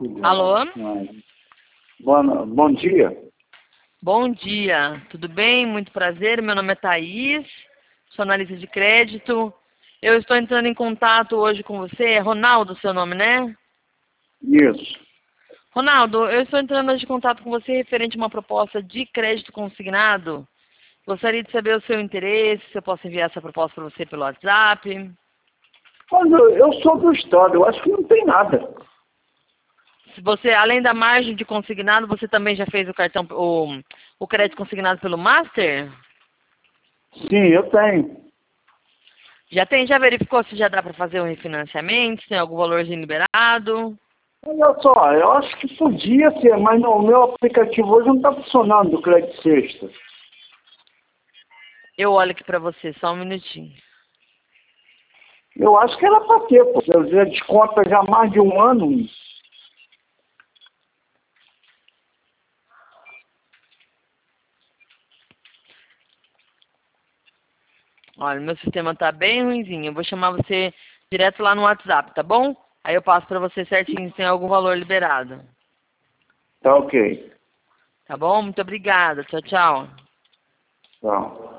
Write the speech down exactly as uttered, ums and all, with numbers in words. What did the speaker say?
Alô? Bom, bom dia. Bom dia, tudo bem? Muito prazer, meu nome é Thaís, sou analista de crédito. Eu estou entrando em contato hoje com você, é Ronaldo o seu nome, né? Isso. Ronaldo, eu estou entrando hoje em contato com você referente a uma proposta de crédito consignado. Gostaria de saber o seu interesse, se eu posso enviar essa proposta para você pelo WhatsApp. Mas eu, eu sou do Estado, eu acho que não tem nada. Se você, além da margem de consignado, você também já fez o cartão, o, o crédito consignado pelo Master? Sim, eu tenho. Já tem, já verificou se já dá para fazer um refinanciamento, se tem algum valorzinho liberado? Olha só, eu acho que podia ser, mas no meu aplicativo hoje não está funcionando do Crédito Sexta. Eu olho aqui para você, só um minutinho. Eu acho que era para ter, porque eu já desconta já há mais de um ano. Olha, meu sistema tá bem ruinzinho. Eu vou chamar você direto lá no WhatsApp, tá bom? Aí eu passo para você certinho se tem algum valor liberado. Tá ok. Tá bom? Muito obrigada. Tchau, tchau. Tá.